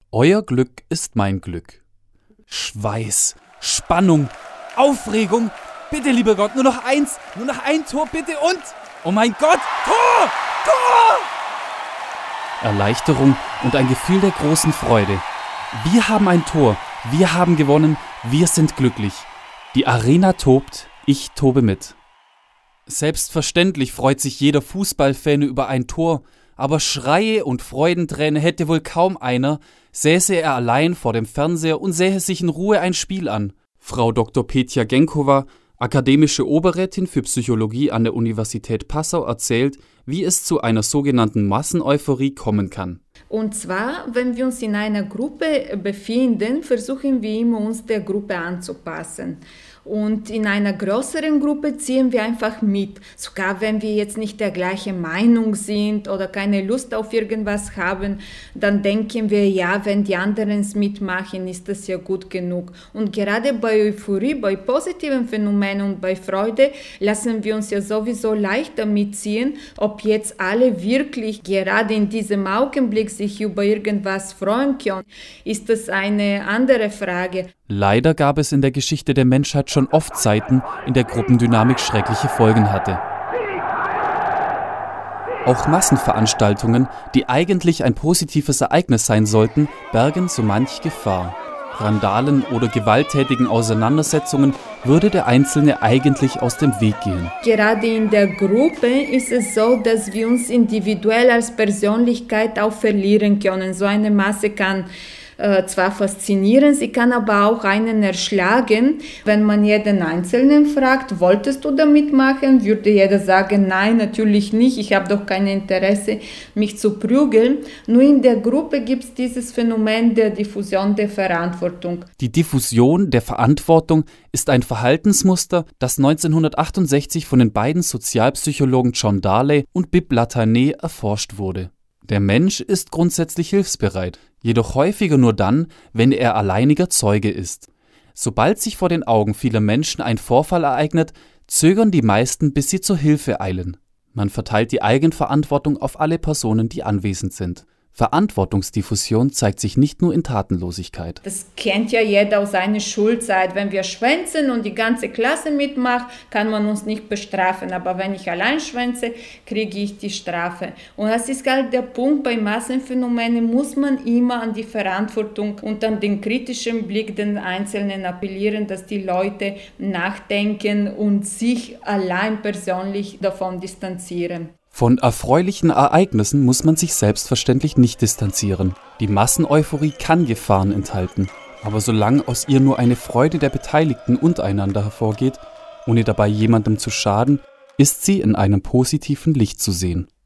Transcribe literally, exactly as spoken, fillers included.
Euer Glück ist mein Glück. Schweiß, Spannung, Aufregung. Bitte, lieber Gott, nur noch eins, nur noch ein Tor, bitte und... Oh mein Gott, Tor! Tor! Erleichterung und ein Gefühl der großen Freude. Wir haben ein Tor, wir haben gewonnen, wir sind glücklich. Die Arena tobt, ich tobe mit. Selbstverständlich freut sich jeder Fußballfan über ein Tor, aber Schreie und Freudentränen hätte wohl kaum einer, säße er allein vor dem Fernseher und sähe sich in Ruhe ein Spiel an. Frau Doktor Petja Genkova, akademische Oberrätin für Psychologie an der Universität Passau, erzählt, wie es zu einer sogenannten Masseneuphorie kommen kann. Und zwar, wenn wir uns in einer Gruppe befinden, versuchen wir immer, uns der Gruppe anzupassen. Und in einer größeren Gruppe ziehen wir einfach mit. Sogar wenn wir jetzt nicht der gleichen Meinung sind oder keine Lust auf irgendwas haben, dann denken wir, ja, wenn die anderen es mitmachen, ist das ja gut genug. Und gerade bei Euphorie, bei positiven Phänomenen und bei Freude lassen wir uns ja sowieso leichter mitziehen, ob jetzt alle wirklich gerade in diesem Augenblick sich über irgendwas freuen können, ist das eine andere Frage. Leider gab es in der Geschichte der Menschheit schon oft Zeiten, in der Gruppendynamik schreckliche Folgen hatte. Auch Massenveranstaltungen, die eigentlich ein positives Ereignis sein sollten, bergen so manch Gefahr. Randalen oder gewalttätigen Auseinandersetzungen würde der Einzelne eigentlich aus dem Weg gehen. Gerade in der Gruppe ist es so, dass wir uns individuell als Persönlichkeit auch verlieren können. So eine Masse kann Äh, zwar faszinieren, sie kann aber auch einen erschlagen. Wenn man jeden Einzelnen fragt, wolltest du da mitmachen, würde jeder sagen, nein, natürlich nicht, ich habe doch kein Interesse, mich zu prügeln. Nur in der Gruppe gibt es dieses Phänomen der Diffusion der Verantwortung. Die Diffusion der Verantwortung ist ein Verhaltensmuster, das neunzehnhundertachtundsechzig von den beiden Sozialpsychologen John Darley und Bibb Latané erforscht wurde. Der Mensch ist grundsätzlich hilfsbereit, jedoch häufiger nur dann, wenn er alleiniger Zeuge ist. Sobald sich vor den Augen vieler Menschen ein Vorfall ereignet, zögern die meisten, bis sie zur Hilfe eilen. Man verteilt die Eigenverantwortung auf alle Personen, die anwesend sind. Verantwortungsdiffusion zeigt sich nicht nur in Tatenlosigkeit. Das kennt ja jeder aus seiner Schulzeit. Wenn wir schwänzen und die ganze Klasse mitmacht, kann man uns nicht bestrafen. Aber wenn ich allein schwänze, kriege ich die Strafe. Und das ist halt der Punkt, bei Massenphänomenen muss man immer an die Verantwortung und an den kritischen Blick den Einzelnen appellieren, dass die Leute nachdenken und sich allein persönlich davon distanzieren. Von erfreulichen Ereignissen muss man sich selbstverständlich nicht distanzieren. Die Masseneuphorie kann Gefahren enthalten, aber solange aus ihr nur eine Freude der Beteiligten untereinander hervorgeht, ohne dabei jemandem zu schaden, ist sie in einem positiven Licht zu sehen.